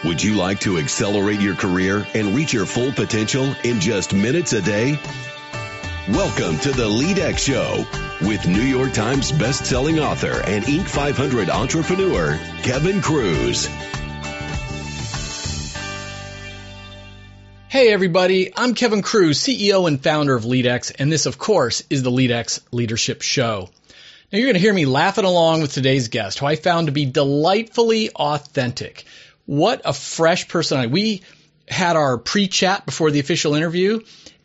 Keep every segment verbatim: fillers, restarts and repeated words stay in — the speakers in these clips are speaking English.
Would you like to accelerate your career and reach your full potential in just minutes a day? Welcome to the LeadX Show with New York Times best-selling author and Inc five hundred entrepreneur, Kevin Kruse. Hey everybody, I'm Kevin Kruse, C E O and founder of LeadX, and this, of course, is the LeadX Leadership Show. Now you're going to hear me laughing along with today's guest, who I found to be delightfully authentic. What a fresh personality. We had our pre-chat before the official interview,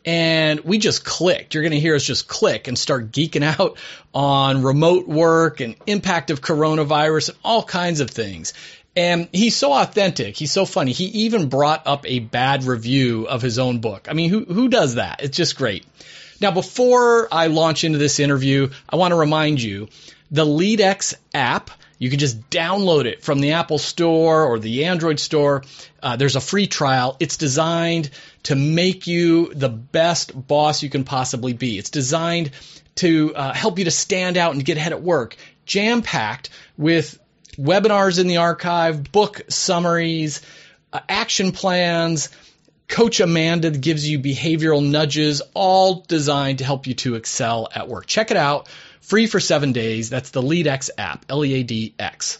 and we just clicked. You're going to hear us just click and start geeking out on remote work and impact of coronavirus and all kinds of things. And he's so authentic. He's so funny. He even brought up a bad review of his own book. I mean, who who does that? It's just great. Now, before I launch into this interview, I want to remind you, the LeadX app, you can just download it from the Apple Store or the Android Store. Uh, there's a free trial. It's designed to make you the best boss you can possibly be. It's designed to uh, help you to stand out and get ahead at work, jam-packed with webinars in the archive, book summaries, uh, action plans. Coach Amanda gives you behavioral nudges, all designed to help you to excel at work. Check it out. Free for seven days. That's the LeadX app, L E A D X.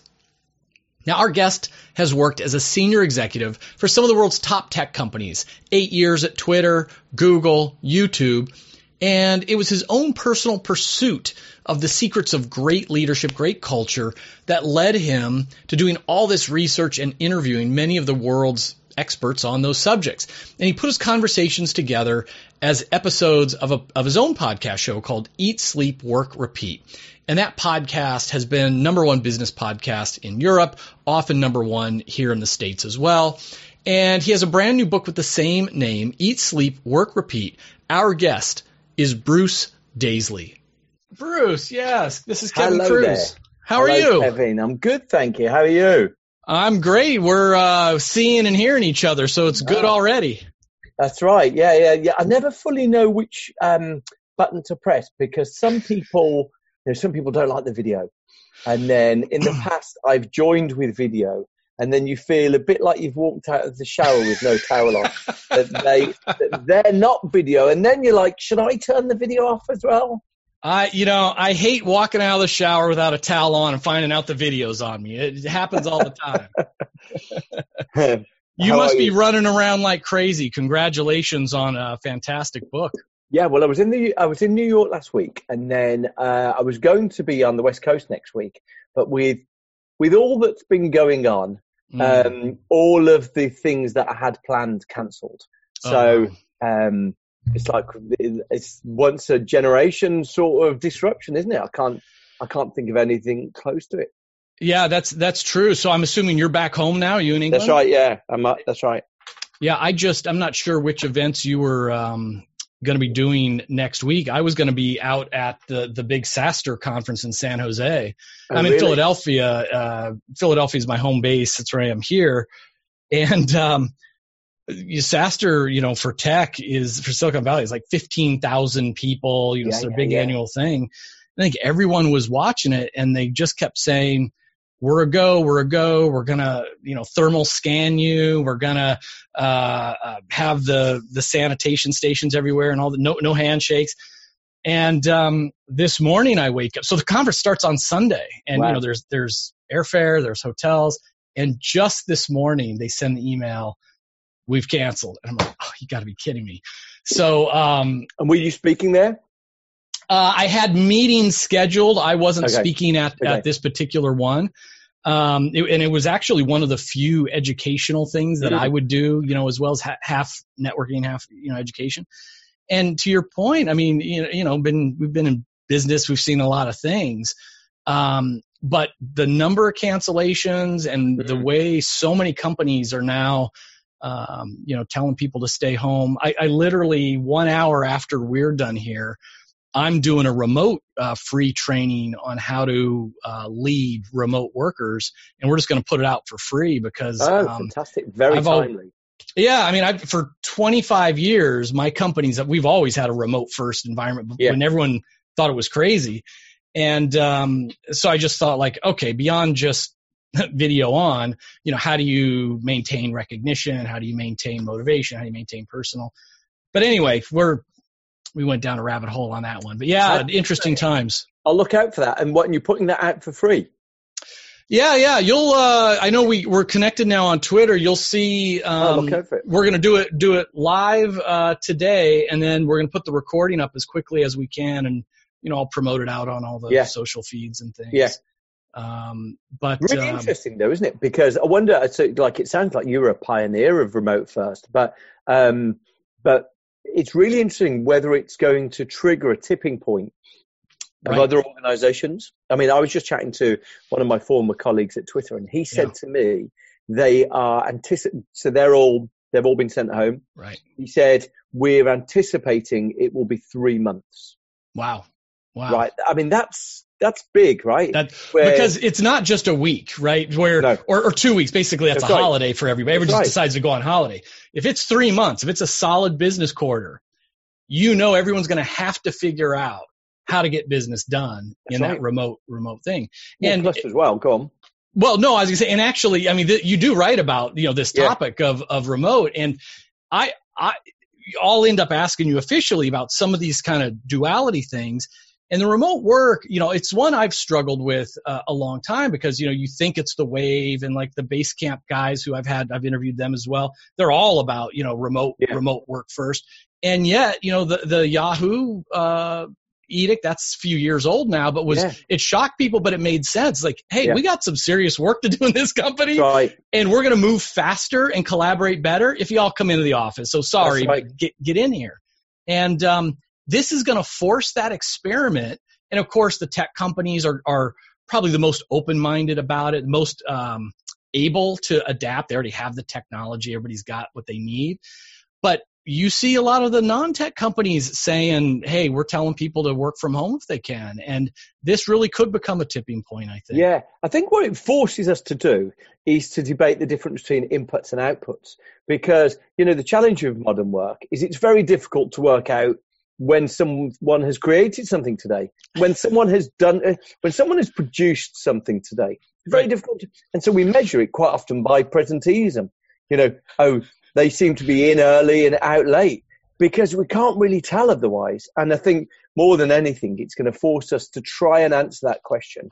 Now, our guest has worked as a senior executive for some of the world's top tech companies, eight years at Twitter, Google, YouTube, and it was his own personal pursuit of the secrets of great leadership, great culture that led him to doing all this research and interviewing many of the world's experts on those subjects. And he put his conversations together as episodes of a, of his own podcast show called Eat, Sleep, Work, Repeat. And that podcast has been number one business podcast in Europe, often number one here in the States as well. And he has a brand new book with the same name, Eat, Sleep, Work, Repeat. Our guest is Bruce Daisley. Bruce, yes, this is Kevin Hello Kruse. There. How are Hello, you? Kevin, I'm good, thank you. How are you? I'm great. We're uh, seeing and hearing each other, so it's good oh, already. That's right. Yeah, yeah, yeah. I never fully know which um, button to press because some people, you know, some people don't like the video, and then in the past I've joined with video, and then you feel a bit like you've walked out of the shower with no towel on. that they that they're not video, and then you're like, should I turn the video off as well? I, you know, I hate walking out of the shower without a towel on and finding out the video's on me. It happens all the time. You must be you? running around like crazy. Congratulations on a fantastic book. Yeah, well, I was in the I was in New York last week, and then uh, I was going to be on the West Coast next week. But with with all that's been going on, mm. um, all of the things that I had planned cancelled. So. Oh. Um, It's like it's once a generation sort of disruption, isn't it? I can't, I can't think of anything close to it. Yeah, that's that's true. So I'm assuming you're back home now. Are you in England? That's right. Yeah, I'm. That's right. Yeah, I just I'm not sure which events you were um, going to be doing next week. I was going to be out at the the big SaaStr conference in San Jose. Oh, I'm in really? Philadelphia. Uh, Philadelphia is my home base. That's where I am here, and. Um, SaaStr, you know, for tech is for Silicon Valley is like fifteen thousand people, you know, yeah, it's their yeah, big yeah. annual thing. I think everyone was watching it and they just kept saying, we're a go, we're a go, we're going to, you know, thermal scan you. We're going to, uh, uh, have the, the sanitation stations everywhere and all the no, no handshakes. And, um, this morning I wake up. So the conference starts on Sunday and, wow. you know, there's, there's airfare, there's hotels. And just this morning they send the email, we've canceled. And I'm like, oh, you got to be kidding me. So, um, and were you speaking there? Uh, I had meetings scheduled. I wasn't okay. speaking at, okay. at this particular one. Um, it, and it was actually one of the few educational things that mm-hmm. I would do, you know, as well as ha- half networking, half, you know, education. And to your point, I mean, you know, you know, been, we've been in business. We've seen a lot of things. Um, but the number of cancellations and mm-hmm. the way so many companies are now, Um, you know, telling people to stay home. I, I literally one hour after we're done here, I'm doing a remote uh, free training on how to uh, lead remote workers, and we're just going to put it out for free because oh, um, fantastic, very I've timely. Al- yeah, I mean, I for twenty-five years, my companies we've always had a remote first environment yeah. when everyone thought it was crazy, and um, so I just thought like, okay, beyond just video on, you know, how do you maintain recognition? How do you maintain motivation? How do you maintain personal? But anyway, we're, we went down a rabbit hole on that one. But yeah, interesting times. I'll look out for that. And what, and you're putting that out for free? Yeah, yeah. You'll, uh, I know we, we're connected now on Twitter. You'll see, um, I'll look out for it. We're going to do it, do it live, uh, today. And then we're going to put the recording up as quickly as we can. And, you know, I'll promote it out on all the yeah. social feeds and things. Yeah. Um, but really um, interesting though, isn't it? Because I wonder, so like, it sounds like you were a pioneer of remote first, but, um, but it's really interesting whether it's going to trigger a tipping point of right. other organizations. I mean, I was just chatting to one of my former colleagues at Twitter, and he said yeah. to me, they are anticipating, so they're all, they've all been sent home. Right. He said, we're anticipating it will be three months. Wow. Wow. Right. I mean, that's, that's big, right? That, Where, because it's not just a week, right? Where, no. or, or two weeks, basically that's, that's a right. holiday for everybody. Everyone just right. decides to go on holiday. If it's three months, if it's a solid business quarter, you know, everyone's going to have to figure out how to get business done That's in right. that remote, remote thing. More and plus as well, go on. Well, no, I was gonna say, and actually, I mean, th- you do write about, you know, this topic yeah. of, of remote, and I, I, I'll end up asking you officially about some of these kind of duality things. And the remote work, you know, it's one I've struggled with uh, a long time because, you know, you think it's the wave, and like the Basecamp guys who I've had, I've interviewed them as well. They're all about, you know, remote, yeah. remote work first. And yet, you know, the, the Yahoo, uh, edict, that's a few years old now, but was, yeah. it shocked people, but it made sense. Like, hey, yeah. we got some serious work to do in this company, right. and we're going to move faster and collaborate better if you all come into the office. So sorry, right. but get, get in here. And, um, this is going to force that experiment. And of course, the tech companies are, are probably the most open-minded about it, most um, able to adapt. They already have the technology. Everybody's got what they need. But you see a lot of the non-tech companies saying, hey, we're telling people to work from home if they can. And this really could become a tipping point, I think. Yeah, I think what it forces us to do is to debate the difference between inputs and outputs. Because, you know, the challenge of modern work is it's very difficult to work out when someone has created something today, when someone has done, uh, when someone has produced something today. It's very right. difficult. To, and so we measure it quite often by presenteeism. You know, oh, they seem to be in early and out late, because we can't really tell otherwise. And I think more than anything, it's going to force us to try and answer that question.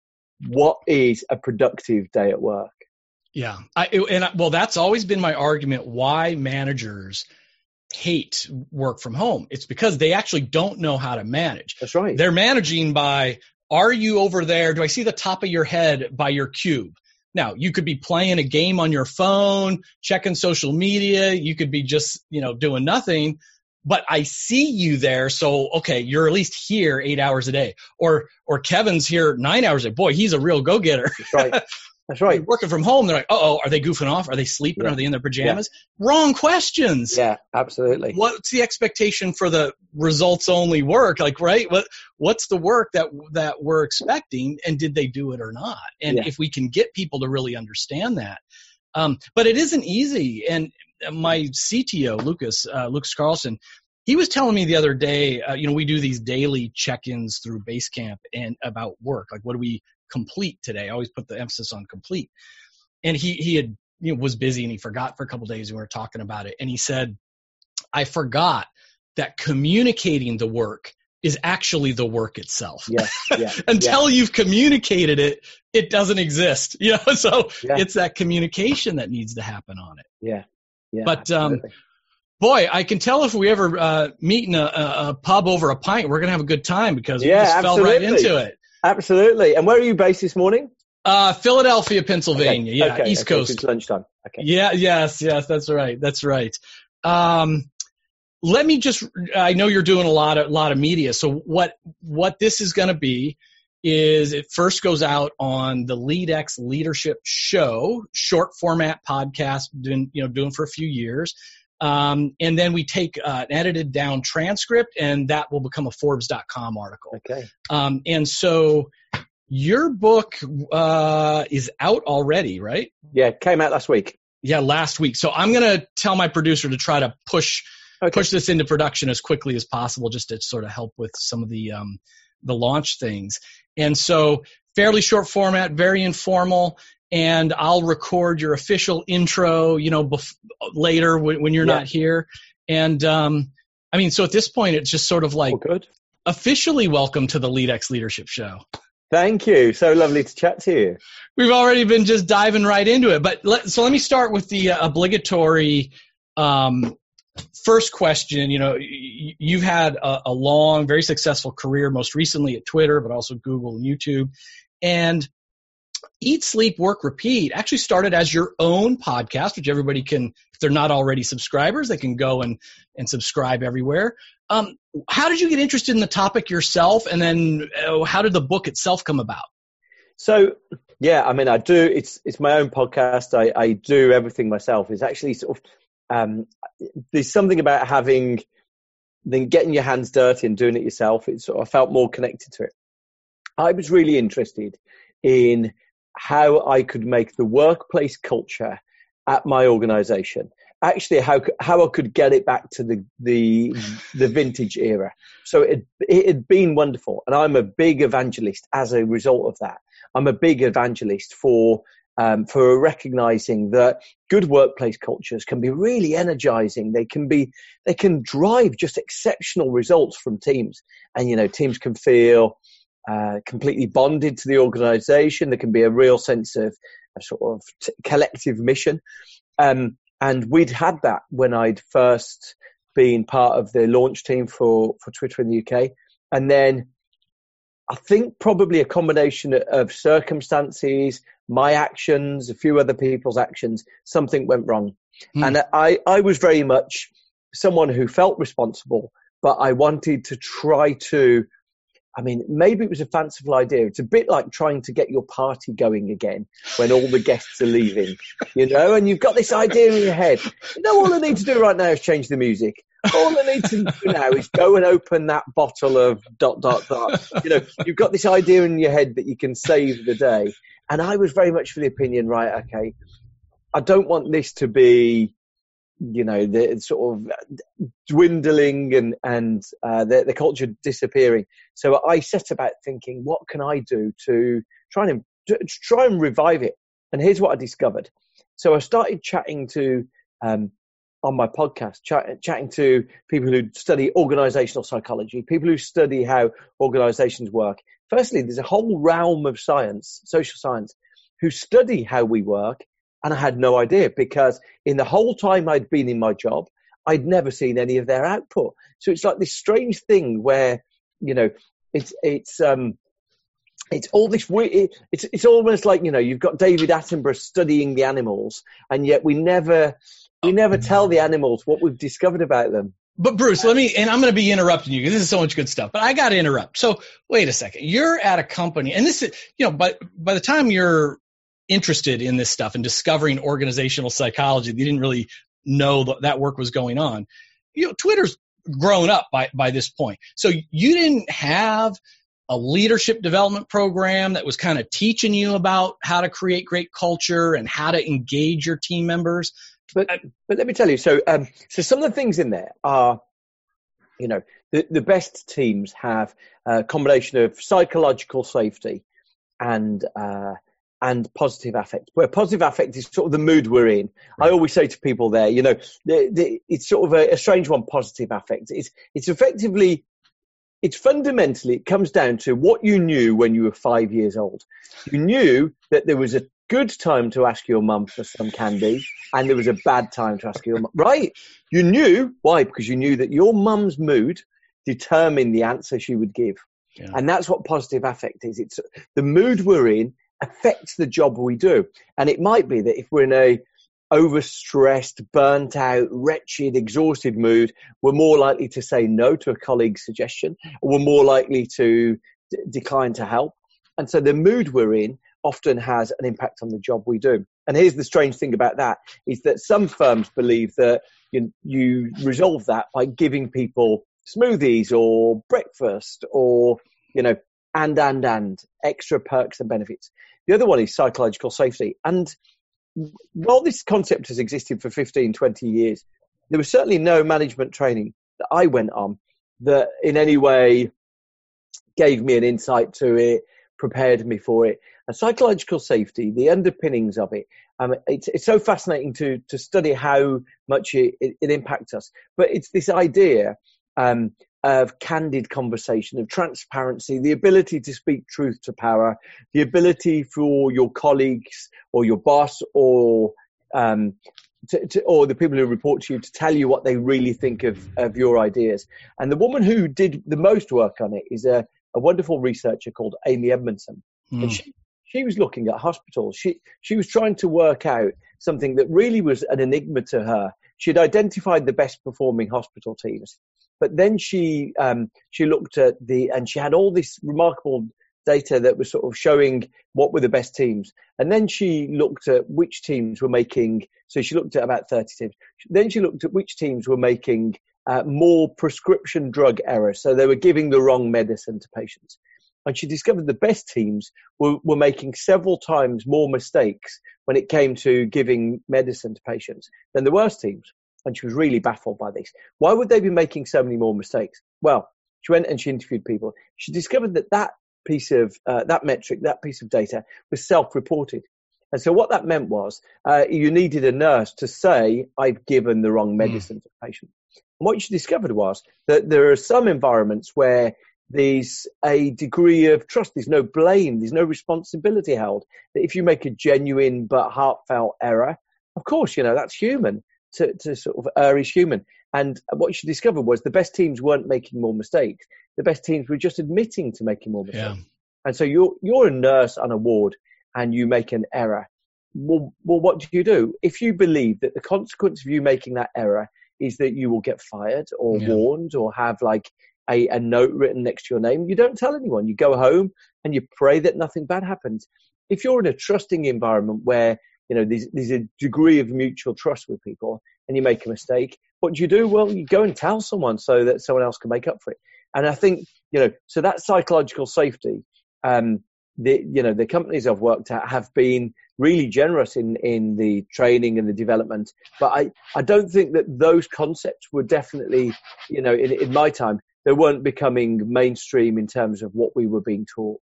What is a productive day at work? Yeah. I, and I, well, that's always been my argument why managers hate work from home. It's because they actually don't know how to manage. That's right. They're managing by, are you over there? Do I see the top of your head by your cube? Now, you could be playing a game on your phone, checking social media. You could be just, you know, doing nothing, but I see you there. So, okay, you're at least here eight hours a day, or, or Kevin's here nine hours a day. Boy, he's a real go-getter. That's right. That's right. Working from home, they're like, uh-oh, are they goofing off? Are they sleeping? Yeah. Are they in their pajamas? Yeah. Wrong questions. Yeah, absolutely. What's the expectation for the results only work? Like, right? What What's the work that that we're expecting, and did they do it or not? And yeah. if we can get people to really understand that. Um, but it isn't easy. And my C T O, Lucas, uh, Lucas Carlson, he was telling me the other day, uh, you know, we do these daily check-ins through Basecamp and about work. Like, what do we complete today? I always put the emphasis on complete. And he he had you know was busy and he forgot for a couple of days, and we were talking about it. And he said, I forgot that communicating the work is actually the work itself. Yeah, yeah, Until yeah. you've communicated it, it doesn't exist. You know, so yeah. it's that communication that needs to happen on it. Yeah. Yeah. But um boy, I can tell if we ever uh, meet in a, a, a pub over a pint, we're gonna have a good time, because we yeah, just absolutely. fell right into it. Absolutely. And where are you based this morning? Uh, Philadelphia, Pennsylvania. Okay. Yeah, okay. East okay. Coast. It's lunchtime. Okay. Yeah, yes, yes, that's right. That's right. Um, let me just, I know you're doing a lot of, a lot of media. So what, what this is going to be is it first goes out on the LeadX Leadership Show, short format podcast, doing, you know, doing for a few years. Um, and then we take uh, an edited down transcript, and that will become a Forbes dot com article. Okay. Um, and so your book uh, is out already, right? Yeah, it came out last week. Yeah, last week. So I'm going to tell my producer to try to push okay. push this into production as quickly as possible, just to sort of help with some of the um, the launch things. And so fairly short format, very informal. and I'll record your official intro, you know, bef- later when, when you're yeah. not here. And, um, I mean, so at this point, it's just sort of like oh, good. officially welcome to the LeadX Leadership Show. Thank you. So lovely to chat to you. We've already been just diving right into it. But let, so let me start with the uh, obligatory um, first question. You know, y- you've had a, a long, very successful career, most recently at Twitter, but also Google and YouTube. And Eat, Sleep, Work, Repeat actually started as your own podcast, which everybody can, if they're not already subscribers, they can go and, and subscribe everywhere. Um, how did you get interested in the topic yourself? And then uh, how did the book itself come about? So, yeah, I mean, I do, it's it's my own podcast. I, I do everything myself. It's actually sort of, um, there's something about having, then getting your hands dirty and doing it yourself. It's sort of, I felt more connected to it. I was really interested in how I could make the workplace culture at my organization, actually how how I could get it back to the the, the vintage era. So it it had been wonderful, and I'm a big evangelist as a result of that. I'm a big evangelist for um, for recognizing that good workplace cultures can be really energizing. They can be they can drive just exceptional results from teams, and you know teams can feel Uh, completely bonded to the organization. There can be a real sense of a sort of t- collective mission. Um, and we'd had that when I'd first been part of the launch team for, for Twitter in the U K. And then I think probably a combination of circumstances, my actions, a few other people's actions, something went wrong. Mm. And I, I was very much someone who felt responsible, but I wanted to try to I mean, maybe it was a fanciful idea. It's a bit like trying to get your party going again when all the guests are leaving, you know, and you've got this idea in your head. You know, all I need to do right now is change the music. All I need to do now is go and open that bottle of dot, dot, dot. You know, you've got this idea in your head that you can save the day. And I was very much for the opinion, right, okay, I don't want this to be, you know, the sort of dwindling and, and uh, the, the culture disappearing. So I set about thinking, what can I do to try and, to try and revive it? And here's what I discovered. So I started chatting to, um, on my podcast, chat, chatting to people who study organizational psychology, people who study how organizations work. Firstly, there's a whole realm of science, social science, who study how we work. And I had no idea, because in the whole time I'd been in my job, I'd never seen any of their output. So it's like this strange thing where, you know, it's, it's, um, it's all this weird, it's, it's almost like, you know, you've got David Attenborough studying the animals, and yet we never, we never tell the animals what we've discovered about them. But Bruce, let me, and I'm going to be interrupting you because this is so much good stuff, but I got to interrupt. So wait a second. You're at a company, and this is, you know, but by the time you're interested in this stuff and discovering organizational psychology, you didn't really know that that work was going on. You know, Twitter's grown up by, by this point. So you didn't have a leadership development program that was kind of teaching you about how to create great culture and how to engage your team members. But, but let me tell you, so, um, so some of the things in there are, you know, the, the best teams have a combination of psychological safety and, uh, and positive affect, where positive affect is sort of the mood we're in. Right. I always say to people there, you know, the, the, it's sort of a, a strange one, positive affect. It's, it's effectively, it's fundamentally, it comes down to what you knew when you were five years old. You knew that there was a good time to ask your mum for some candy, and there was a bad time to ask your mum. Right? You knew. Why? Because you knew that your mum's mood determined the answer she would give. Yeah. And that's what positive affect is. It's the mood we're in affects the job we do. And it might be that if we're in a overstressed, burnt out, wretched, exhausted mood, we're more likely to say no to a colleague's suggestion, or we're more likely to d- decline to help. And so the mood we're in often has an impact on the job we do. And here's the strange thing about that, is that some firms believe that you, you resolve that by giving people smoothies or breakfast or, you know, and, and, and extra perks and benefits. The other one is psychological safety. And while this concept has existed for fifteen, twenty years, there was certainly no management training that I went on that in any way gave me an insight to it, prepared me for it. And psychological safety, the underpinnings of it, um, it's, it's so fascinating to, to study how much it, it, it impacts us. But it's this idea um, of candid conversation, of transparency, the ability to speak truth to power, the ability for your colleagues or your boss or um, to, to, or the people who report to you to tell you what they really think of, of your ideas. And the woman who did the most work on it is a, a wonderful researcher called Amy Edmondson. Mm. And she, she was looking at hospitals. She, she was trying to work out something that really was an enigma to her. She'd identified the best performing hospital teams, but then she, um, she looked at the, and she had all this remarkable data that was sort of showing what were the best teams. And then she looked at which teams were making, so she looked at about thirty teams. Then she looked at which teams were making uh, more prescription drug errors. So they were giving the wrong medicine to patients. And she discovered the best teams were, were making several times more mistakes when it came to giving medicine to patients than the worst teams. And she was really baffled by this. Why would they be making so many more mistakes? Well, she went and she interviewed people. She discovered that that piece of, uh, that metric, that piece of data was self-reported. And so what that meant was uh, you needed a nurse to say, I've given the wrong medicine mm. to the patient. And what she discovered was that there are some environments where there's a degree of trust. There's no blame. There's no responsibility held. That if you make a genuine but heartfelt error, of course, you know, that's human. To, to sort of err is human. And what she discovered was the best teams weren't making more mistakes. The best teams were just admitting to making more mistakes. Yeah. And so you're, you're a nurse on a ward and you make an error. Well, well, what do you do? If you believe that the consequence of you making that error is that you will get fired or yeah. warned or have like a, a note written next to your name, you don't tell anyone. You go home and you pray that nothing bad happens. If you're in a trusting environment where, you know, there's, there's a degree of mutual trust with people and you make a mistake, what do you do? Well, you go and tell someone so that someone else can make up for it. And I think, you know, so that psychological safety, um, the, you know, the companies I've worked at have been really generous in, in the training and the development. But I, I don't think that those concepts were definitely, you know, in, in my time, they weren't becoming mainstream in terms of what we were being taught.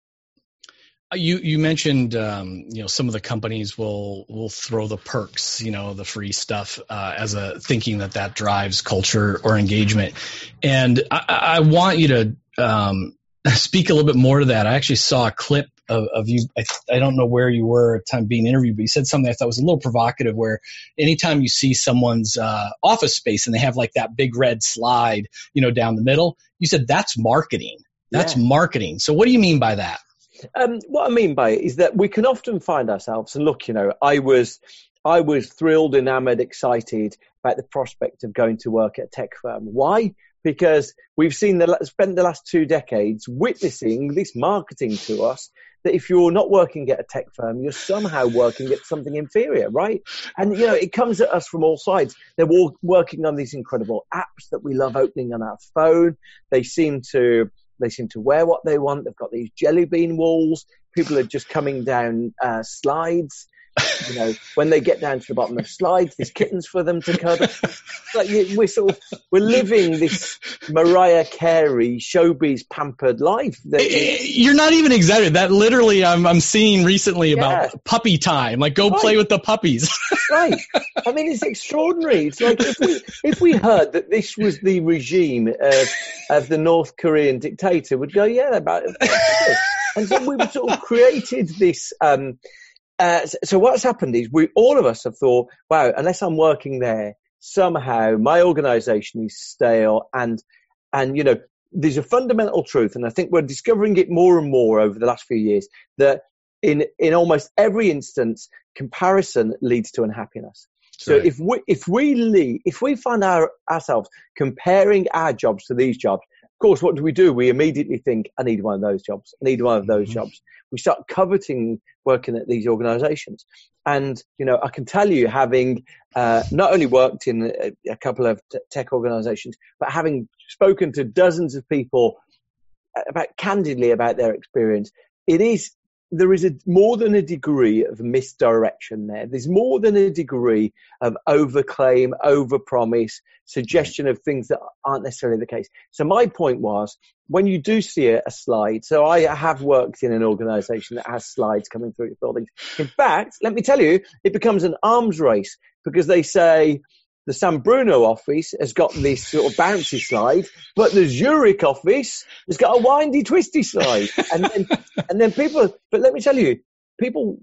You you mentioned um, you know some of the companies will will throw the perks, you know, the free stuff uh, as a thinking that that drives culture or engagement, and I, I want you to um, speak a little bit more to that. I actually saw a clip of, of you. I, I don't know where you were at the time being interviewed, but you said something I thought was a little provocative. Where anytime you see someone's uh, office space and they have like that big red slide, you know, down the middle, you said that's marketing. That's yeah. marketing. So what do you mean by that? Um, what I mean by it is that we can often find ourselves, and look, you know, I was, I was thrilled, enamored, excited about the prospect of going to work at a tech firm. Why? Because we've seen the spent the last two decades witnessing this marketing to us that if you're not working at a tech firm, you're somehow working at something inferior, right? And you know, it comes at us from all sides. They're all working on these incredible apps that we love opening on our phone. They seem to. They seem to wear what they want. They've got these jelly bean walls. People are just coming down uh, slides. You know, when they get down to the bottom of slides, there's kittens for them to cuddle. Like we're sort of we're living this Mariah Carey showbiz pampered life. You're not even exaggerating. That literally, I'm I'm seeing recently yeah. about puppy time. Like go right. play with the puppies. Right. I mean, it's extraordinary. It's like if we if we heard that this was the regime of of the North Korean dictator, we'd go, yeah, about it. And so we've sort of created this. Um, Uh, so what's happened is we, all of us have thought, wow, unless I'm working there, somehow my organization is stale. And, and, you know, there's a fundamental truth. And I think we're discovering it more and more over the last few years that in, in almost every instance, comparison leads to unhappiness. That's so right. if we, if we lead, if we find our, ourselves comparing our jobs to these jobs, of course, what do we do? We immediately think, I need one of those jobs. I need one of those mm-hmm. jobs. We start coveting working at these organizations. And, you know, I can tell you, having uh, not only worked in a, a couple of t- tech organizations, but having spoken to dozens of people about candidly about their experience, it is there is a more than a degree of misdirection there. There's more than a degree of overclaim, overpromise, suggestion of things that aren't necessarily the case. So my point was, when you do see a, a slide, so I have worked in an organization that has slides coming through its buildings. In fact, let me tell you, it becomes an arms race because they say, the San Bruno office has got this sort of bouncy slide, but the Zurich office has got a windy, twisty slide. And then, and then people, but let me tell you, people,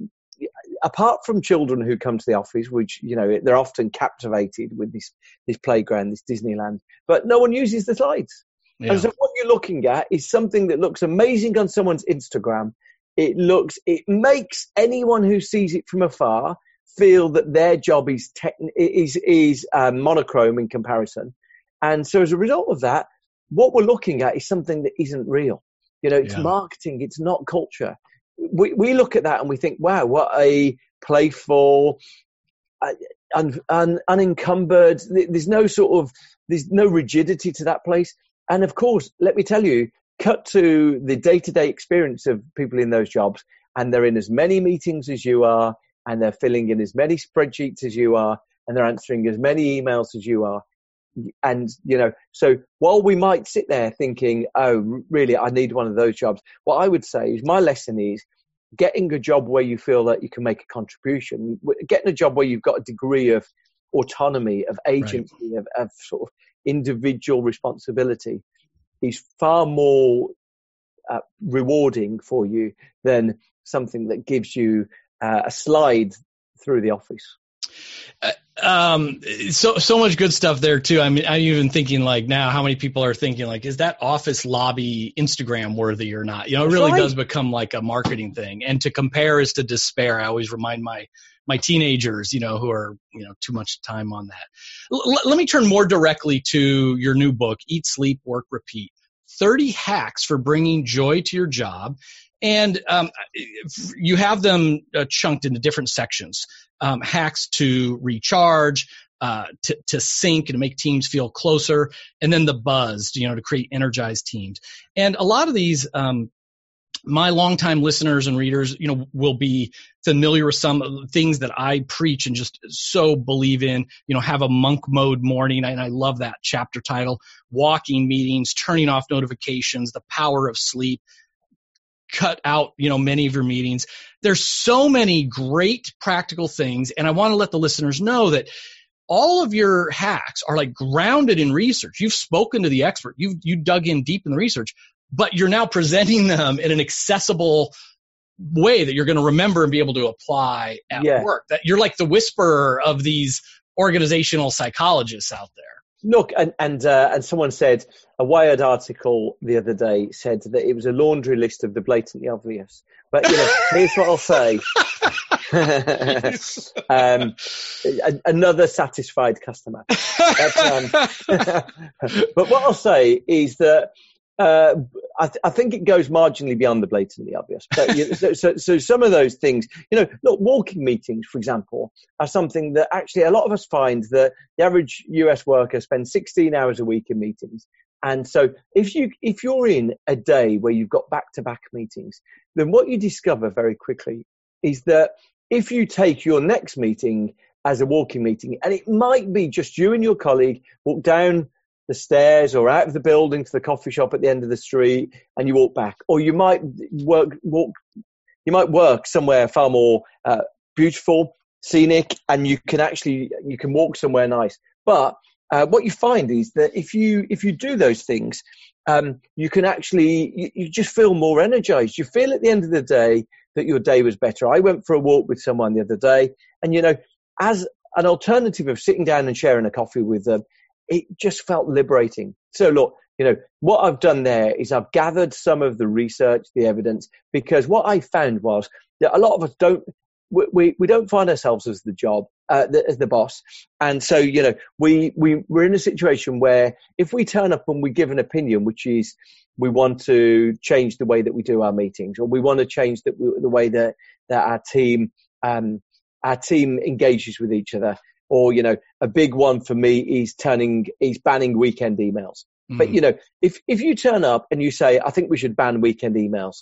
apart from children who come to the office, which, you know, they're often captivated with this, this playground, this Disneyland, but no one uses the slides. Yeah. And so what you're looking at is something that looks amazing on someone's Instagram. It looks, it makes anyone who sees it from afar feel that their job is techn- is is um, monochrome in comparison, and so as a result of that, what we're looking at is something that isn't real. You know, it's yeah. marketing, it's not culture. We we look at that and we think, wow, what a playful, uh, un, un, unencumbered. There's no sort of there's no rigidity to that place. And of course, let me tell you, cut to the day-to-day experience of people in those jobs, and they're in as many meetings as you are. And they're filling in as many spreadsheets as you are, and they're answering as many emails as you are. And, you know, so while we might sit there thinking, oh, really, I need one of those jobs, what I would say is my lesson is getting a job where you feel that you can make a contribution, getting a job where you've got a degree of autonomy, of agency, right. of, of sort of individual responsibility is far more uh, rewarding for you than something that gives you Uh, a slide through the office. Uh, um, so so much good stuff there too. I mean, I'm even thinking like now, how many people are thinking like, is that office lobby Instagram worthy or not? You know, it really right. does become like a marketing thing. And to compare is to despair. I always remind my my teenagers, you know, who are you know too much time on that. L- let me turn more directly to your new book, Eat, Sleep, Work, Repeat. thirty hacks for bringing joy to your job. And um, you have them uh, chunked into different sections, um, hacks to recharge, uh, to, to sync and make teams feel closer, and then the buzz, you know, to create energized teams. And a lot of these, um, my longtime listeners and readers, you know, will be familiar with some of the things that I preach and just so believe in, you know, have a monk mode morning. And I love that chapter title, walking meetings, turning off notifications, the power of sleep. Cut out, you know, many of your meetings. There's so many great practical things. And I want to let the listeners know that all of your hacks are like grounded in research. You've spoken to the expert. You've, you dug in deep in the research, but you're now presenting them in an accessible way that you're going to remember and be able to apply at yeah. work. That you're like the whisperer of these organizational psychologists out there. Look, and and, uh, and someone said, a Wired article the other day said that it was a laundry list of the blatantly obvious. But, you know, here's what I'll say. um, a, another satisfied customer. That's, um, but what I'll say is that uh, I, th- I think it goes marginally beyond the blatantly obvious. But, you know, so, so, so some of those things, you know, look, walking meetings, for example, are something that actually a lot of us find that the average U S worker spends sixteen hours a week in meetings. And so if you, if you're in a day where you've got back-to-back meetings, then what you discover very quickly is that if you take your next meeting as a walking meeting, and it might be just you and your colleague walk down the stairs or out of the building to the coffee shop at the end of the street and you walk back, or you might work, walk, you might work somewhere far more uh, beautiful, scenic, and you can actually, you can walk somewhere nice. But Uh, what you find is that if you if you do those things, um, you can actually you, you just feel more energized. You feel at the end of the day that your day was better. I went for a walk with someone the other day, and you know, as an alternative of sitting down and sharing a coffee with them, it just felt liberating. So look, you know, what I've done there is I've gathered some of the research, the evidence, because what I found was that a lot of us don't. We, we we don't find ourselves as the job, uh, the, as the boss. And so, you know, we, we, we're in a situation where if we turn up and we give an opinion, which is we want to change the way that we do our meetings, or we want to change the, the way that, that our team, um, our team engages with each other, or, you know, a big one for me is turning, is banning weekend emails. Mm. But, you know, if, if you turn up and you say, I think we should ban weekend emails,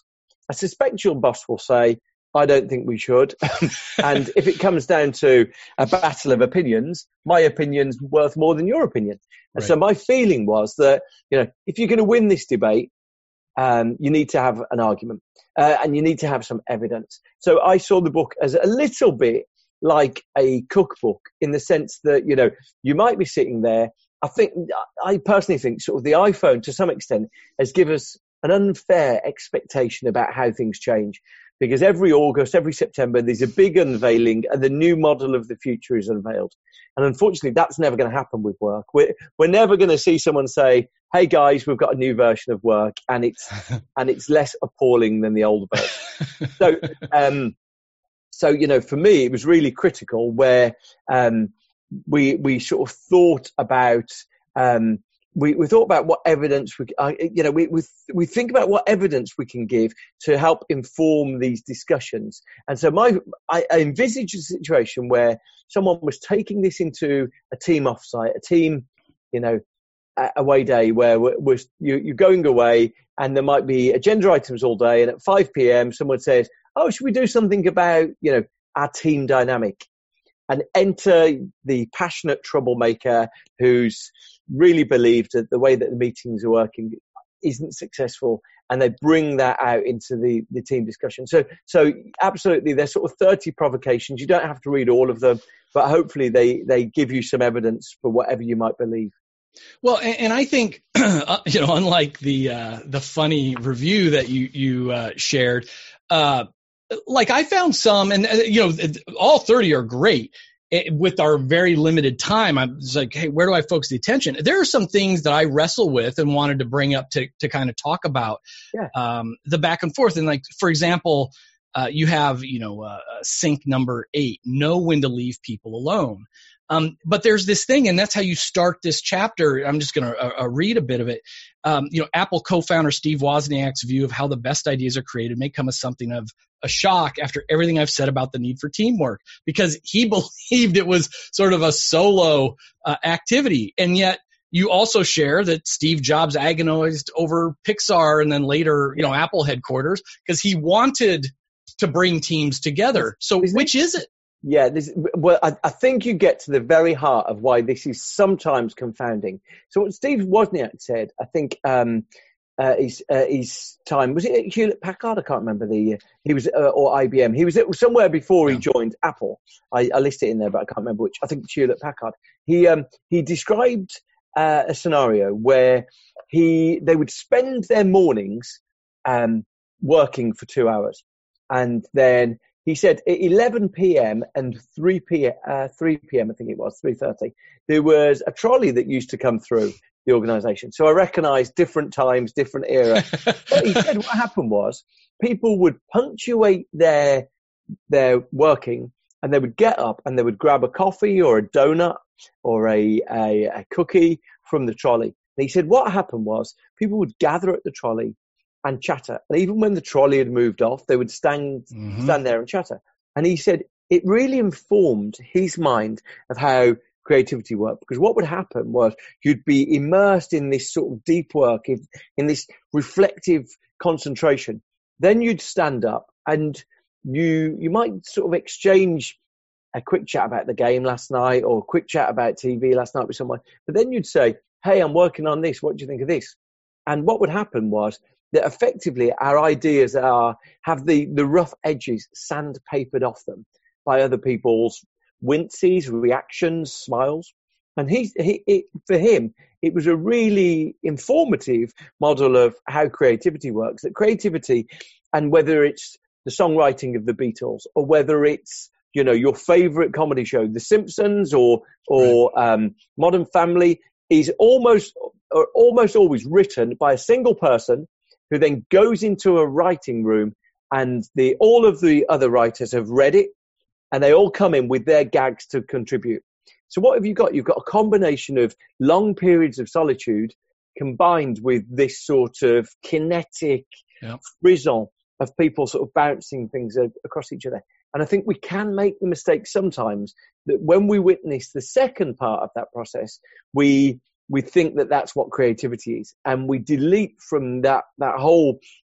I suspect your boss will say, I don't think we should. And if it comes down to a battle of opinions, my opinion's worth more than your opinion. And Right. so my feeling was that, you know, if you're going to win this debate, um, you need to have an argument uh, and you need to have some evidence. So I saw the book as a little bit like a cookbook in the sense that, you know, you might be sitting there. I think, I personally think sort of the iPhone to some extent has given us an unfair expectation about how things change. Because every August, every September, there's a big unveiling and the new model of the future is unveiled. And unfortunately, that's never going to happen with work. We're, we're never going to see someone say, hey guys, we've got a new version of work and it's, and it's less appalling than the old version. So, um, so, you know, for me, it was really critical where, um, we, we sort of thought about, um, We, we thought about what evidence we, uh, you know, we, we we think about what evidence we can give to help inform these discussions. And so my, I, I envisaged a situation where someone was taking this into a team offsite, a team, you know, away day where we're, you, you're going away and there might be agenda items all day. And at five p.m. someone says, oh, should we do something about, you know, our team dynamic? And enter the passionate troublemaker who's really believed that the way that the meetings are working isn't successful, and they bring that out into the, the team discussion. So, so absolutely, there's sort of thirty provocations. You don't have to read all of them, but hopefully they, they give you some evidence for whatever you might believe. Well, and, and I think, you know, unlike the uh, the funny review that you you uh, shared, uh, like I found some, and uh, you know, all thirty are great. It, with our very limited time, I was like, hey, where do I focus the attention? There are some things that I wrestle with and wanted to bring up to to kind of talk about yeah. um, the back and forth. And like, for example, uh, you have, you know, uh, sync number eight, know when to leave people alone. Um, but there's this thing, and that's how you start this chapter. I'm just going to uh, uh, read a bit of it. Um, you know, Apple co-founder Steve Wozniak's view of how the best ideas are created may come as something of a shock after everything I've said about the need for teamwork, because he believed it was sort of a solo uh, activity. And yet you also share that Steve Jobs agonized over Pixar and then later, you know, Apple headquarters because he wanted to bring teams together. So which is it? Yeah, this, well, I, I think you get to the very heart of why this is sometimes confounding. So what Steve Wozniak said, I think um, uh, his, uh, his time, was it Hewlett Packard? I can't remember the, uh, he was, uh, or I B M. He was at somewhere before he joined Apple. I, I list it in there, but I can't remember which. I think it's Hewlett Packard. He, um, he described uh, a scenario where he, they would spend their mornings um, working for two hours. And then he said at eleven p.m. and three p.m., uh, three p.m. I think it was, three thirty, there was a trolley that used to come through the organisation. So I recognised different times, different era. But he said what happened was people would punctuate their their working, and they would get up and they would grab a coffee or a donut or a, a, a cookie from the trolley. And he said what happened was people would gather at the trolley and chatter. And even when the trolley had moved off, they would stand mm-hmm. stand there and chatter. And he said it really informed his mind of how creativity worked, because what would happen was you'd be immersed in this sort of deep work, in, in this reflective concentration. Then you'd stand up and you you might sort of exchange a quick chat about the game last night or a quick chat about T V last night with someone. But then you'd say, hey, I'm working on this. What do you think of this? And what would happen was that effectively our ideas are have the, the rough edges sandpapered off them by other people's winces, reactions, smiles. And he, he it, for him, it was a really informative model of how creativity works. That creativity, and whether it's the songwriting of the Beatles or whether it's, you know, your favorite comedy show, The Simpsons or or right. um, Modern Family, is almost or almost always written by a single person who then goes into a writing room, and the all of the other writers have read it, and they all come in with their gags to contribute. So what have you got? You've got a combination of long periods of solitude combined with this sort of kinetic yep. frisson of people sort of bouncing things across each other. And I think we can make the mistake sometimes that when we witness the second part of that process, we we think that that's what creativity is, and we delete from that that whole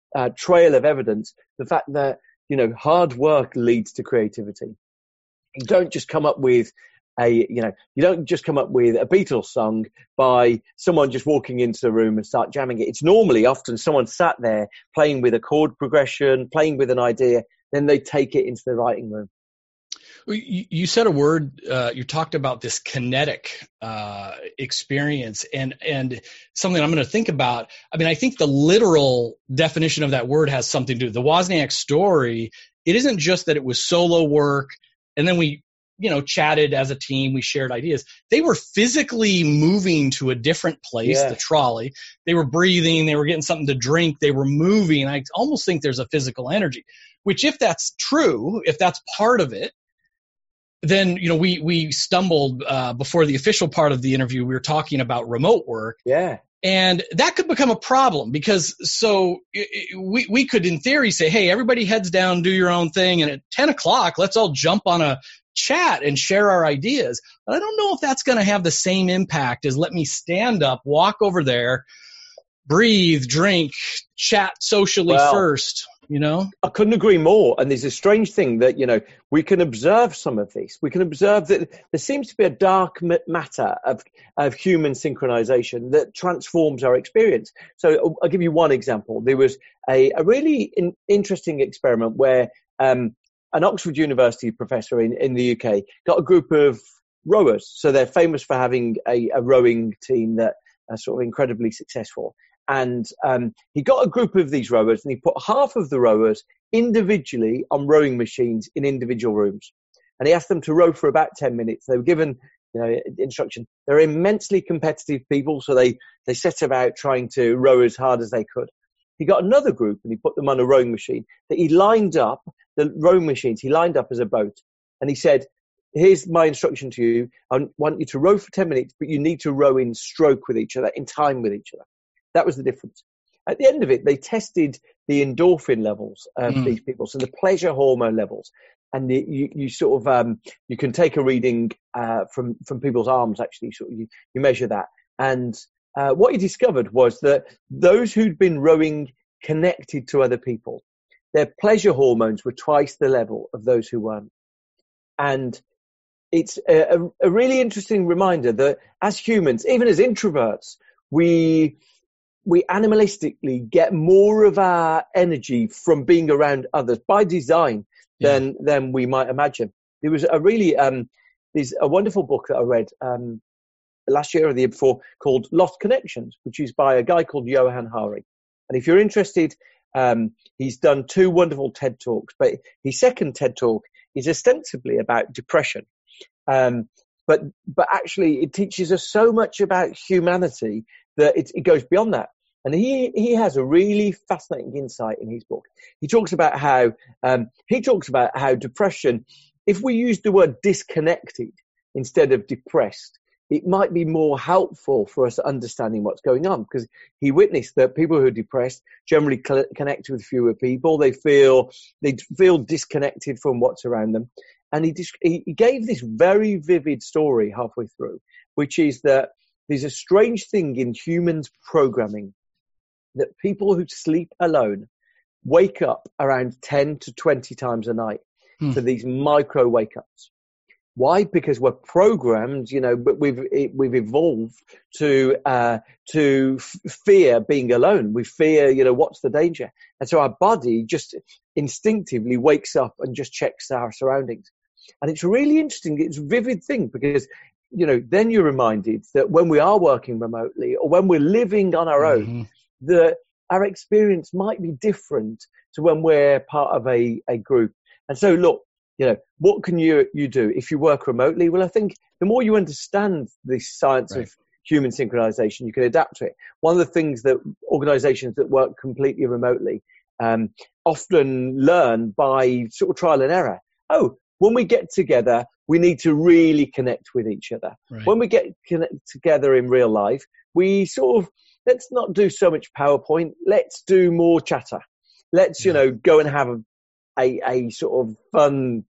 uh, trail of evidence, the fact that, you know, hard work leads to creativity. You don't just come up with a, you know, you don't just come up with a Beatles song by someone just walking into the room and start jamming it. It's normally often someone sat there playing with a chord progression, playing with an idea, then they take it into the writing room. You, you said a word, uh, you talked about this kinetic uh, experience and, and something I'm going to think about. I mean, I think the literal definition of that word has something to do. The Wozniak story, it isn't just that it was solo work and then we, you know, chatted as a team, we shared ideas. They were physically moving to a different place, yeah. the trolley. They were breathing, they were getting something to drink, they were moving. I almost think there's a physical energy, which if that's true, if that's part of it, then, you know, we, we stumbled uh, before the official part of the interview, we were talking about remote work. Yeah. And that could become a problem because so we, we could in theory say, hey, everybody heads down, do your own thing. And at ten o'clock, let's all jump on a chat and share our ideas. But I don't know if that's going to have the same impact as let me stand up, walk over there, breathe, drink, chat socially well, first, you know? I couldn't agree more. And there's a strange thing that, you know, we can observe some of this. We can observe that there seems to be a dark matter of, of human synchronization that transforms our experience. So I'll give you one example. There was a, a really in, interesting experiment where um, an Oxford University professor in, in the U K got a group of rowers. So they're famous for having a, a rowing team that are sort of incredibly successful. And um, he got a group of these rowers and he put half of the rowers individually on rowing machines in individual rooms. And he asked them to row for about ten minutes. They were given, you know, instruction. They're immensely competitive people, so they, they set about trying to row as hard as they could. He got another group and he put them on a rowing machine that he lined up, the rowing machines, he lined up as a boat. And he said, here's my instruction to you. I want you to row for ten minutes, but you need to row in stroke with each other, in time with each other. That was the difference. At the end of it, they tested the endorphin levels of mm. these people, so the pleasure hormone levels. And the, you, you sort of, um, you can take a reading uh, from, from people's arms, actually. So you, you measure that. And uh, what he discovered was that those who'd been rowing connected to other people, their pleasure hormones were twice the level of those who weren't. And it's a, a, a really interesting reminder that as humans, even as introverts, we... we animalistically get more of our energy from being around others by design than yeah. than we might imagine. There was a really um, there's a wonderful book that I read um, last year or the year before called Lost Connections, which is by a guy called Johann Hari. And if you're interested, um, he's done two wonderful TED Talks, but his second TED Talk is ostensibly about depression. Um, but but actually, it teaches us so much about humanity that it, it goes beyond that. And he, he has a really fascinating insight in his book. He talks about how, um, he talks about how depression, if we use the word disconnected instead of depressed, it might be more helpful for us understanding what's going on, because he witnessed that people who are depressed generally cl- connect with fewer people. They feel, they feel disconnected from what's around them. And he, dis- he gave this very vivid story halfway through, which is that there's a strange thing in humans programming that people who sleep alone wake up around ten to twenty times a night. Hmm. So these micro wake ups. Why? Because we're programmed, you know, but we've, it, we've evolved to, uh, to f- fear being alone. We fear, you know, what's the danger? And so our body just instinctively wakes up and just checks our surroundings. And it's really interesting. It's a vivid thing because, you know, then you're reminded that when we are working remotely or when we're living on our own, mm-hmm. that our experience might be different to when we're part of a, a group. And so, look, you know, what can you, you do if you work remotely? Well, I think the more you understand the science right. of human synchronization, you can adapt to it. One of the things that organizations that work completely remotely um, often learn by sort of trial and error. Oh, when we get together, we need to really connect with each other. Right. When we get connect together in real life, we sort of, let's not do so much PowerPoint. Let's do more chatter. Let's, yeah. you know, go and have a, a, a sort of fun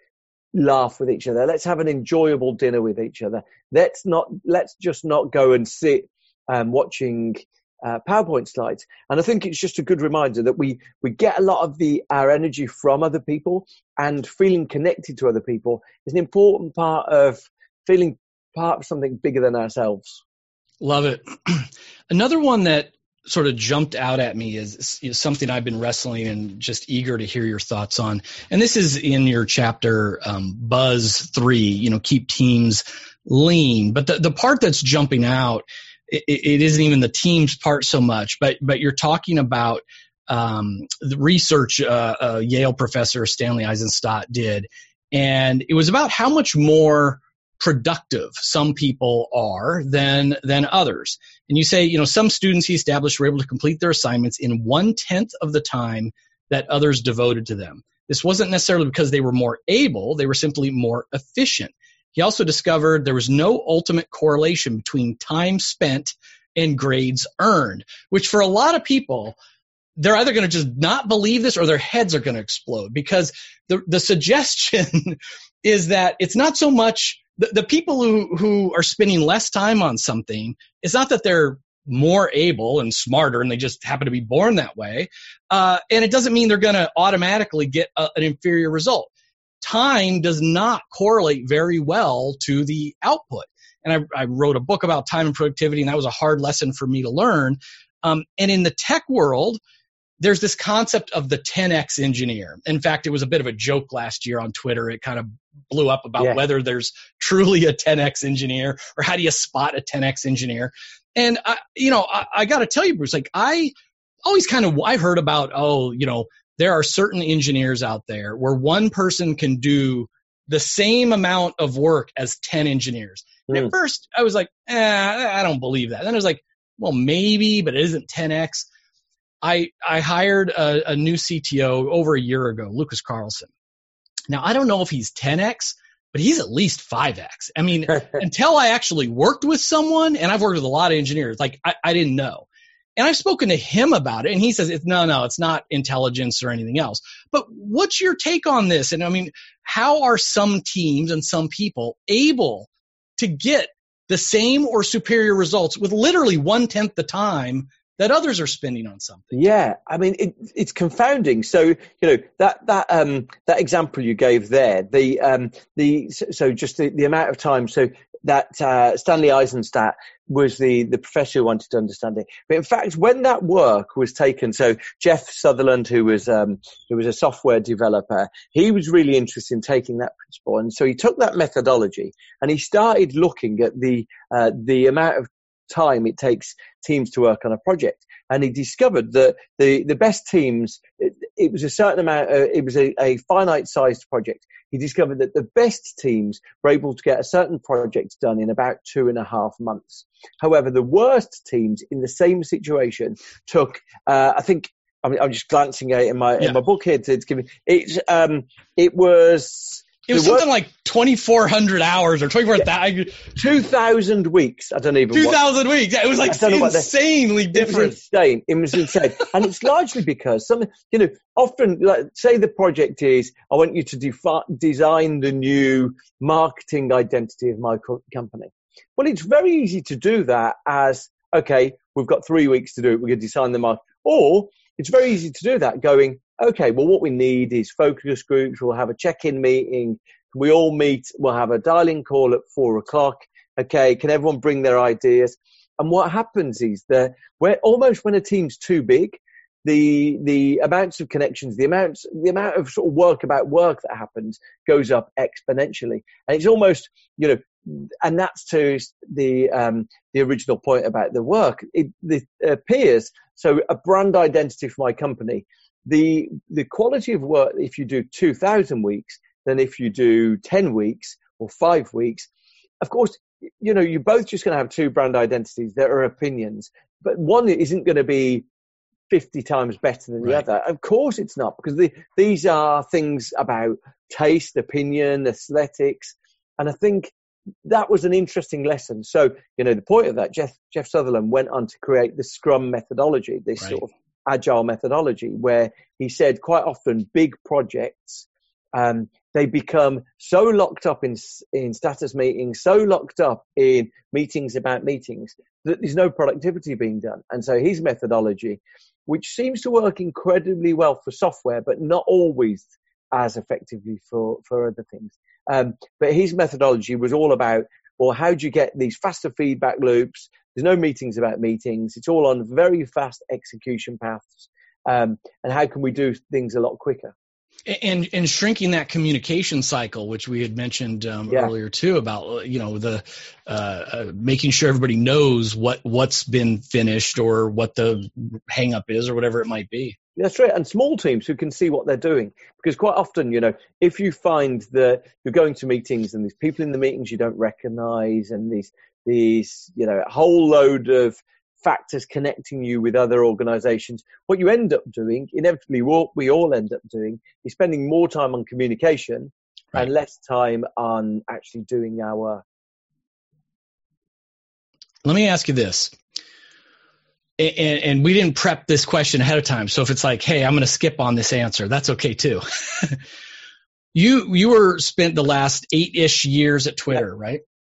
laugh with each other. Let's have an enjoyable dinner with each other. Let's not, let's just not go and sit um, watching uh, PowerPoint slides. And I think it's just a good reminder that we, we get a lot of the our energy from other people, and feeling connected to other people is an important part of feeling part of something bigger than ourselves. Love it. Another one that sort of jumped out at me is, is something I've been wrestling and just eager to hear your thoughts on. And this is in your chapter, um, Buzz three, you know, keep teams lean. But the, the part that's jumping out, it, it isn't even the teams part so much, but, but you're talking about, um, the research, uh, uh, Yale professor Stanley Eisenstadt did. And it was about how much more productive some people are than than others. And you say, you know, some students he established were able to complete their assignments in one-tenth of the time that others devoted to them. This wasn't necessarily because they were more able, they were simply more efficient. He also discovered there was no ultimate correlation between time spent and grades earned, which for a lot of people, they're either going to just not believe this or their heads are going to explode, because the, the suggestion is that it's not so much The, the people who, who are spending less time on something, it's not that they're more able and smarter and they just happen to be born that way. Uh, and it doesn't mean they're going to automatically get a, an inferior result. Time does not correlate very well to the output. And I, I wrote a book about time and productivity, and that was a hard lesson for me to learn. Um, and in the tech world, there's this concept of the ten X engineer. In fact, it was a bit of a joke last year on Twitter. It kind of blew up about yeah. whether there's truly a ten X engineer, or how do you spot a ten X engineer. And, I, you know, I, I got to tell you, Bruce, like I always kind of, I heard about, oh, you know, there are certain engineers out there where one person can do the same amount of work as ten engineers. Mm. And at first I was like, eh, I don't believe that. Then I was like, well, maybe, but it isn't ten X. I, I hired a, a new C T O over a year ago, Lucas Carlson. Now, I don't know if he's ten X, but he's at least five X. I mean, until I actually worked with someone, and I've worked with a lot of engineers, like I, I didn't know. And I've spoken to him about it, and he says, it's, no, no, it's not intelligence or anything else. But what's your take on this? And I mean, how are some teams and some people able to get the same or superior results with literally one-tenth the time that others are spending on something? Yeah, I mean, it, it's confounding. So, you know, that that um, that example you gave there, the um, the so just the, the amount of time. So that uh, Stanley Eisenstadt was the the professor who wanted to understand it. But in fact, when that work was taken, so Jeff Sutherland, who was um, who was a software developer, he was really interested in taking that principle, and so he took that methodology and he started looking at the uh, the amount of time it takes teams to work on a project, and he discovered that the the best teams, it, it was a certain amount, uh, it was a, a finite sized project. He discovered that the best teams were able to get a certain project done in about two and a half months. However, the worst teams in the same situation took, uh, I think, I mean, I'm just glancing at it in my yeah. in my book here to, to give me, it's um it was. It was something like twenty-four hundred hours or twenty-four thousand. two thousand weeks. I don't even two thousand weeks. Yeah, it was like insanely different. It was insane. It was insane. And it's largely because some, you know, often, like, say the project is, I want you to defi- design the new marketing identity of my co- company. Well, it's very easy to do that as, okay, we've got three weeks to do it. We're going to design the market. Or it's very easy to do that going, okay, well, what we need is focus groups. We'll have a check-in meeting. We all meet. We'll have a dialing call at four o'clock. Okay, can everyone bring their ideas? And what happens is that where almost when a team's too big, the the amounts of connections, the amounts, the amount of sort of work about work that happens goes up exponentially. And it's almost, you know, and that's to the um, the original point about the work. It, it appears, so a brand identity for my company, the the quality of work, if you do two thousand weeks, than if you do ten weeks or five weeks. Of course, you know, you're both just going to have two brand identities that are opinions, but one isn't going to be fifty times better than the right. other. Of course it's not, because the, these are things about taste, opinion, aesthetics. And I think that was an interesting lesson. So, you know, the point of that, Jeff, Jeff Sutherland went on to create the Scrum methodology, this right. sort of agile methodology, where he said quite often big projects, um, they become so locked up in in status meetings, so locked up in meetings about meetings, that there's no productivity being done. And so his methodology, which seems to work incredibly well for software, but not always as effectively for, for other things. Um, but his methodology was all about, well, how do you get these faster feedback loops? There's no meetings about meetings. It's all on very fast execution paths. Um, and how can we do things a lot quicker? And and shrinking that communication cycle, which we had mentioned um, yeah. earlier too, about you know the uh, uh, making sure everybody knows what what's been finished or what the hang up is or whatever it might be. That's right, and small teams who can see what they're doing, because quite often, you know, if you find that you're going to meetings and there's people in the meetings you don't recognize, and these these you know a whole load of factors connecting you with other organizations, what you end up doing, inevitably what we all end up doing, is spending more time on communication right. and less time on actually doing our. Let me ask you this. And, and we didn't prep this question ahead of time. So if it's like, hey, I'm going to skip on this answer, that's okay too. you, you were spent the last eight-ish years at Twitter, yeah. right?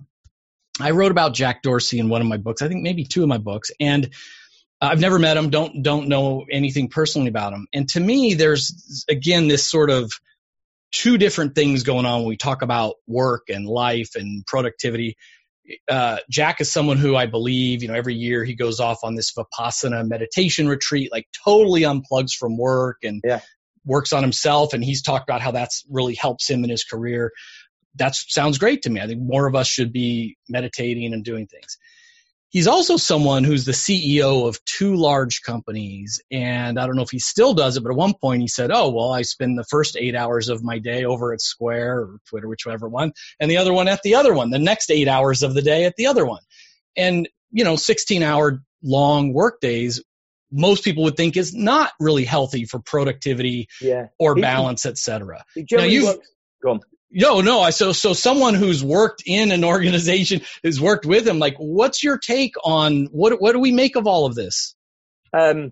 I wrote about Jack Dorsey in one of my books, I think maybe two of my books, and I've never met him, don't don't know anything personally about him. And to me, there's, again, this sort of two different things going on when we talk about work and life and productivity. Uh, Jack is someone who I believe, you know, every year he goes off on this Vipassana meditation retreat, like totally unplugs from work and yeah. works on himself, and he's talked about how that's really helps him in his career. That sounds great to me. I think more of us should be meditating and doing things. He's also someone who's the C E O of two large companies, and I don't know if he still does it, but at one point he said, oh, well, I spend the first eight hours of my day over at Square or Twitter, whichever one, and the other one at the other one, the next eight hours of the day at the other one. And, you know, sixteen-hour long work days, most people would think is not really healthy for productivity yeah. or he, balance, et cetera. Now, you've works- Go on. No, no. I so so someone who's worked in an organization, who's worked with him. Like, what's your take on what what do we make of all of this? Um,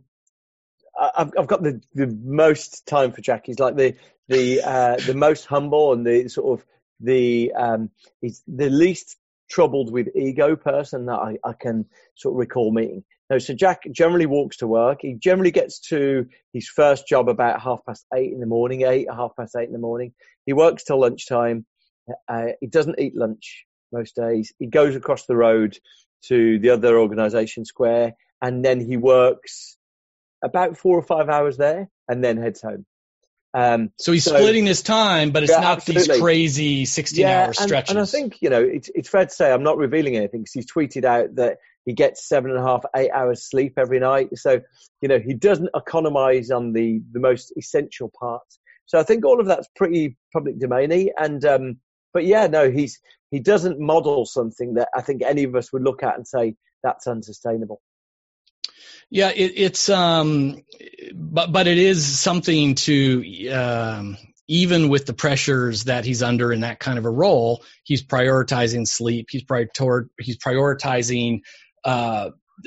I've I've got the, the most time for Jack. He's like the the uh, the most humble and the sort of the um he's the least troubled with ego person that I, I can sort of recall meeting. No, so Jack generally walks to work. He generally gets to his first job about half past eight in the morning, eight or half past eight in the morning. He works till lunchtime. Uh, he doesn't eat lunch most days. He goes across the road to the other organisation, Square, and then he works about four or five hours there and then heads home. Um, so he's so, splitting his time, but it's yeah, not absolutely. these crazy sixteen-hour yeah, stretches. And, and I think, you know, it's, it's fair to say I'm not revealing anything because he's tweeted out that he gets seven and a half, eight hours sleep every night. So, you know, he doesn't economize on the, the most essential parts. So I think all of that's pretty public domainy. And, um, but yeah, no, he's, he doesn't model something that I think any of us would look at and say that's unsustainable. Yeah, it, it's, um, but, but it is something to, um, even with the pressures that he's under in that kind of a role, he's prioritizing sleep. He's prior- he's prioritizing, uh,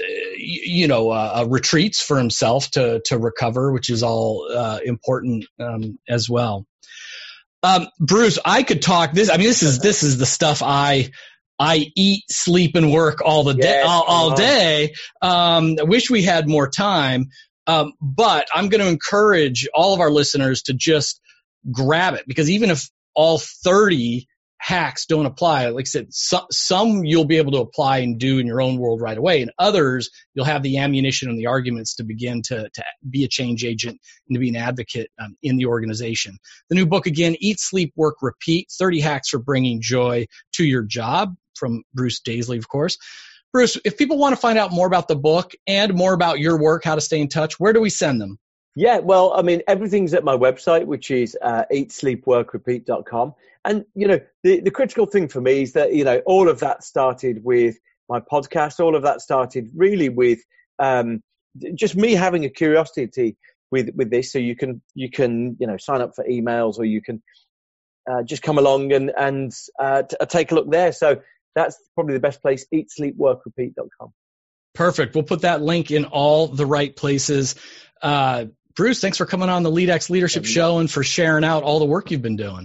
you know, uh, retreats for himself to to recover, which is all uh, important um, as well. Um, Bruce, I could talk this. I mean, this is this is the stuff I I eat, sleep, and work all the day, yes, all, all day. Um, I wish we had more time, um, but I'm going to encourage all of our listeners to just grab it, because even if all thirty hacks don't apply, like I said, some, some you'll be able to apply and do in your own world right away, and others you'll have the ammunition and the arguments to begin to, to be a change agent and to be an advocate um, in the organization. The new book, again, Eat, Sleep, Work, Repeat, thirty Hacks for Bringing Joy to Your Job, from Bruce Daisley, of course. Bruce, if people want to find out more about the book and more about your work, how to stay in touch, where do we send them? Yeah, well, I mean, everything's at my website, which is uh, eat sleep work repeat dot com. And, you know, the, the critical thing for me is that, you know, all of that started with my podcast. All of that started really with um, just me having a curiosity with, with this. So you can, you can, you know, sign up for emails, or you can uh, just come along and, and uh, t- take a look there. So that's probably the best place, eat sleep work repeat dot com. Perfect. We'll put that link in all the right places. Uh, Bruce, thanks for coming on the LeadX Leadership Show and for sharing out all the work you've been doing.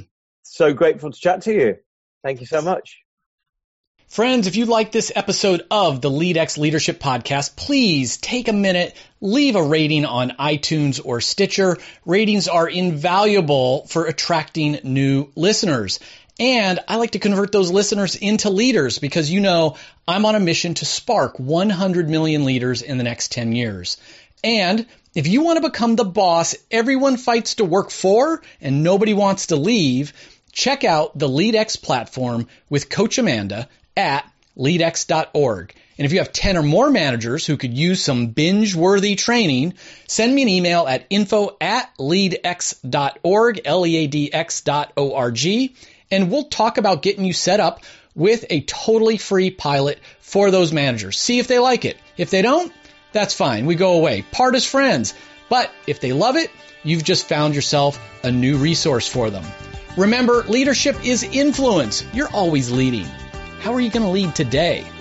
So grateful to chat to you. Thank you so much. Friends, if you like this episode of the LeadX Leadership Podcast, please take a minute, leave a rating on iTunes or Stitcher. Ratings are invaluable for attracting new listeners. And I like to convert those listeners into leaders because, you know, I'm on a mission to spark one hundred million leaders in the next ten years. And if you want to become the boss everyone fights to work for and nobody wants to leave, check out the LeadX platform with Coach Amanda at lead x dot org. And if you have ten or more managers who could use some binge-worthy training, send me an email at info at lead x dot org, L E A D X dot O R G, and we'll talk about getting you set up with a totally free pilot for those managers. See if they like it. If they don't, that's fine. We go away. Part as friends. But if they love it, you've just found yourself a new resource for them. Remember, leadership is influence. You're always leading. How are you going to lead today?